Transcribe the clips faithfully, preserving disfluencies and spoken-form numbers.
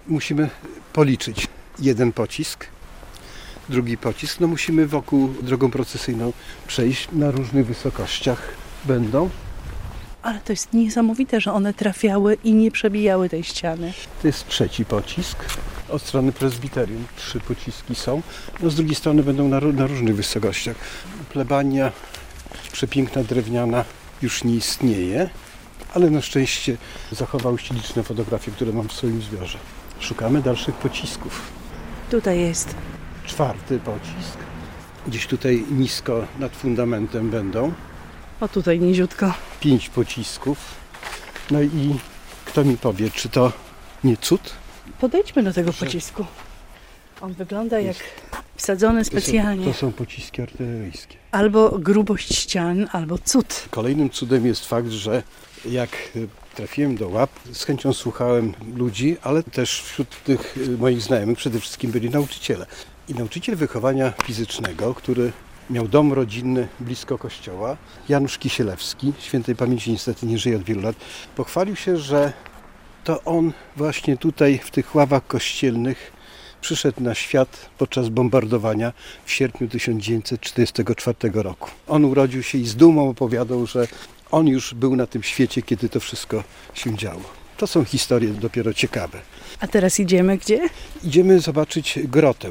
musimy policzyć jeden pocisk, drugi pocisk. No musimy wokół drogą procesyjną przejść na różnych wysokościach. Będą. Ale to jest niesamowite, że one trafiały i nie przebijały tej ściany. To jest trzeci pocisk. Od strony prezbiterium trzy pociski są. No z drugiej strony będą na, na różnych wysokościach. Plebania, przepiękna drewniana, już nie istnieje, ale na szczęście zachowały się liczne fotografie, które mam w swoim zbiorze. Szukamy dalszych pocisków. Tutaj jest Czwarty pocisk. Gdzieś tutaj nisko nad fundamentem będą. O, tutaj niziutko. Pięć pocisków. No i kto mi powie, czy to nie cud? Podejdźmy do tego pocisku. On wygląda jak wsadzony specjalnie. To są, to są pociski artyleryjskie. Albo grubość ścian, albo cud. Kolejnym cudem jest fakt, że jak trafiłem do łap, z chęcią słuchałem ludzi, ale też wśród tych moich znajomych przede wszystkim byli nauczyciele. I nauczyciel wychowania fizycznego, który miał dom rodzinny blisko kościoła, Janusz Kisielewski, świętej pamięci niestety nie żyje od wielu lat, pochwalił się, że to on właśnie tutaj w tych ławach kościelnych przyszedł na świat podczas bombardowania w sierpniu tysiąc dziewięćset czterdziestego czwartego roku. On urodził się i z dumą opowiadał, że on już był na tym świecie, kiedy to wszystko się działo. To są historie dopiero ciekawe. A teraz idziemy gdzie? Idziemy zobaczyć grotę.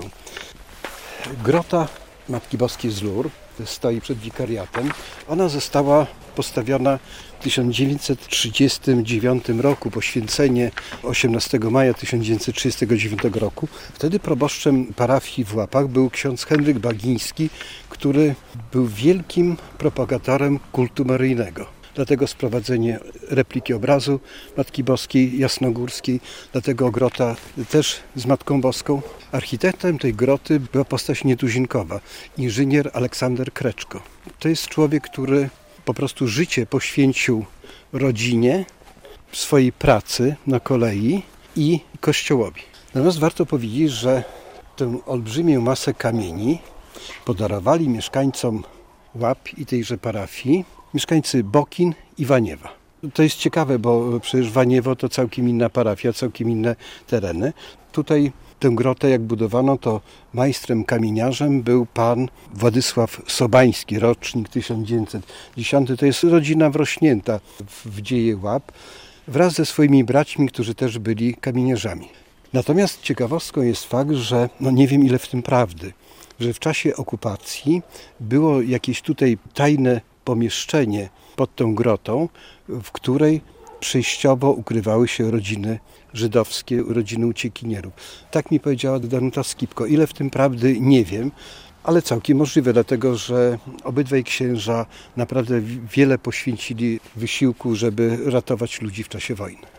Grota Matki Boskiej z Lourdes stoi przed wikariatem. Ona została postawiona w tysiąc dziewięćset trzydziestym dziewiątym roku, poświęcenie osiemnastego maja tysiąc dziewięćset trzydziestego dziewiątego roku. Wtedy proboszczem parafii w Łapach był ksiądz Henryk Bagiński, który był wielkim propagatorem kultu maryjnego. Dlatego sprowadzenie repliki obrazu Matki Boskiej Jasnogórskiej, dlatego grota też z Matką Boską. Architektem tej groty była postać nietuzinkowa, inżynier Aleksander Kreczko. To jest człowiek, który po prostu życie poświęcił rodzinie, swojej pracy na kolei i kościołowi. Natomiast warto powiedzieć, że tę olbrzymią masę kamieni podarowali mieszkańcom Łap i tejże parafii mieszkańcy Bokin i Waniewa. To jest ciekawe, bo przecież Waniewo to całkiem inna parafia, całkiem inne tereny. Tutaj tę grotę jak budowano, to majstrem kamieniarzem był pan Władysław Sobański, rocznik tysiąc dziewięćset dziesiąty. To jest rodzina wrośnięta w dzieje Łap, wraz ze swoimi braćmi, którzy też byli kamieniarzami. Natomiast ciekawostką jest fakt, że no nie wiem ile w tym prawdy, że w czasie okupacji było jakieś tutaj tajne pomieszczenie pod tą grotą, w której przejściowo ukrywały się rodziny żydowskie, rodziny uciekinierów. Tak mi powiedziała Danuta Skipko. Ile w tym prawdy nie wiem, ale całkiem możliwe, dlatego że obydwaj księża naprawdę wiele poświęcili wysiłku, żeby ratować ludzi w czasie wojny.